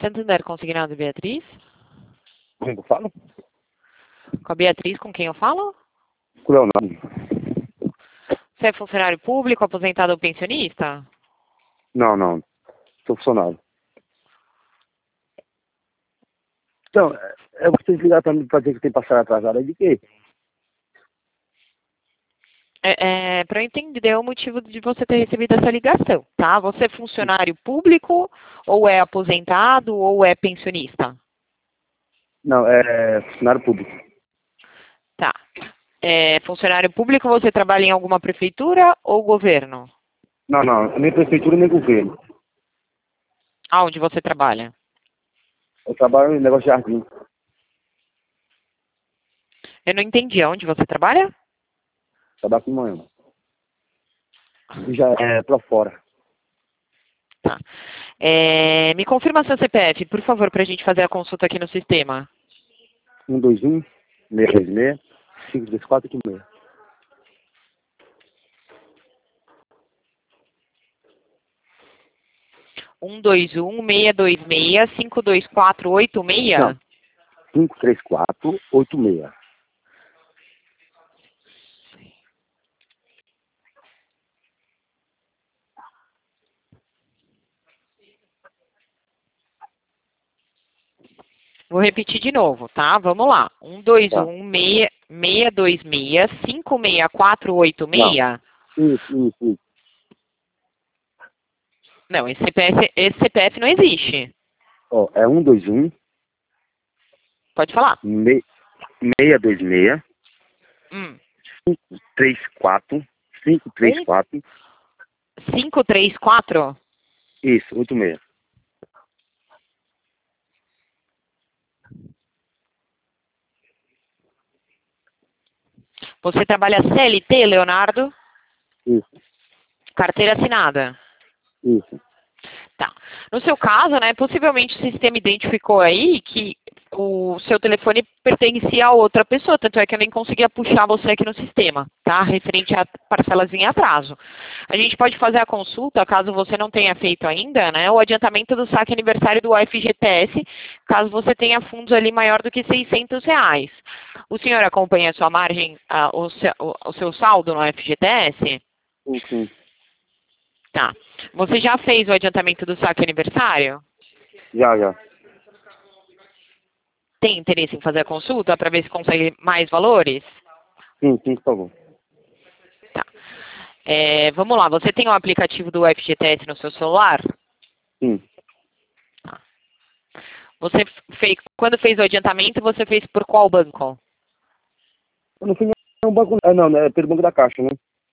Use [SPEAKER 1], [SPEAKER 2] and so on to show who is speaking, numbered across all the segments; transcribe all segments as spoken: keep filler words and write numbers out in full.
[SPEAKER 1] Santander Consignado, Beatriz?
[SPEAKER 2] Com quem eu falo?
[SPEAKER 1] Com a Beatriz, com quem eu falo?
[SPEAKER 2] Com o Leonardo.
[SPEAKER 1] Você é funcionário público, aposentado ou pensionista?
[SPEAKER 2] Não, não. Sou funcionário. Então, é, eu gostaria de ligar para mim para dizer que tem passado atrasado. É de quê?
[SPEAKER 1] É, é, para eu entender o motivo de você ter recebido essa ligação, tá? Você é funcionário público, ou é aposentado, ou é pensionista?
[SPEAKER 2] Não, é funcionário público.
[SPEAKER 1] Tá. É, funcionário público, você trabalha em alguma prefeitura ou governo?
[SPEAKER 2] Não, não. Nem prefeitura, nem governo.
[SPEAKER 1] Aonde você trabalha?
[SPEAKER 2] Eu trabalho em negócio de jardim.
[SPEAKER 1] Eu não entendi. Aonde você trabalha?
[SPEAKER 2] Trabalho com manhã. E já é pra fora.
[SPEAKER 1] Tá. É, me confirma seu C P F, por favor, para a gente fazer a consulta aqui no sistema.
[SPEAKER 2] um, dois, um, seis, dois, seis, cinco, três, quatro, oito, seis.
[SPEAKER 1] um dois um, seis dois seis, cinco dois quatro, oito seis?
[SPEAKER 2] Não. cinco, três, quatro, oito, seis.
[SPEAKER 1] Vou repetir de novo, tá? Vamos lá. um dois
[SPEAKER 2] Tá.
[SPEAKER 1] um, seis dois seis, cinco seis quatro, oito seis?
[SPEAKER 2] Isso, isso, isso.
[SPEAKER 1] Não, esse C P F, esse C P F não existe.
[SPEAKER 2] Ó, é um, dois, um,
[SPEAKER 1] Pode falar.
[SPEAKER 2] seis, dois, seis,
[SPEAKER 1] Hum.
[SPEAKER 2] cinco, três, quatro, cinco, três,
[SPEAKER 1] Um,
[SPEAKER 2] quatro.
[SPEAKER 1] cinco três quatro?
[SPEAKER 2] Isso, oito, seis.
[SPEAKER 1] Você trabalha C L T, Leonardo?
[SPEAKER 2] Isso,
[SPEAKER 1] Carteira assinada.
[SPEAKER 2] isso.
[SPEAKER 1] Tá. No seu caso, né, possivelmente o sistema identificou aí que o seu telefone pertencia a outra pessoa, tanto é que eu nem conseguia puxar você aqui no sistema, tá? Referente a parcelas em atraso. A gente pode fazer a consulta, caso você não tenha feito ainda, né, o adiantamento do saque aniversário do F G T S, caso você tenha fundos ali maior do que seiscentos reais. O senhor acompanha a sua margem, a, o, seu, o seu saldo no F G T S?
[SPEAKER 2] Sim, sim.
[SPEAKER 1] Tá. Você já fez o adiantamento do saque aniversário?
[SPEAKER 2] Já, já.
[SPEAKER 1] Tem interesse em fazer a consulta para ver se consegue mais valores?
[SPEAKER 2] Sim, sim, por favor.
[SPEAKER 1] Tá. É, vamos lá, você tem o aplicativo do F G T S no seu celular?
[SPEAKER 2] Sim.
[SPEAKER 1] Tá. Você fez, quando fez o adiantamento, você fez por qual banco?
[SPEAKER 2] Eu não fui no banco. É, não, é pelo Banco da Caixa, né?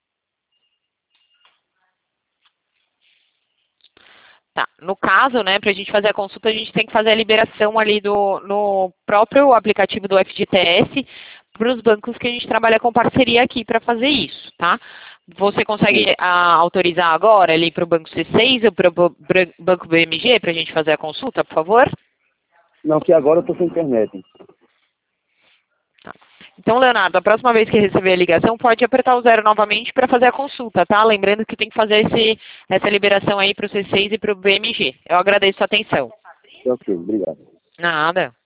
[SPEAKER 1] Tá. No caso, né, para a gente fazer a consulta, a gente tem que fazer a liberação ali do, no próprio aplicativo do F G T S para os bancos que a gente trabalha com parceria aqui para fazer isso, tá? Você consegue a, autorizar agora ali para o Banco C seis ou para o Banco B M G para a gente fazer a consulta, por favor?
[SPEAKER 2] Não, que agora eu tô sem internet.
[SPEAKER 1] Tá. Então, Leonardo, a próxima vez que receber a ligação, pode apertar o zero novamente para fazer a consulta, tá? Lembrando que tem que fazer esse, essa liberação aí para o C seis e para o B M G. Eu agradeço a atenção.
[SPEAKER 2] Ok, obrigado.
[SPEAKER 1] Nada.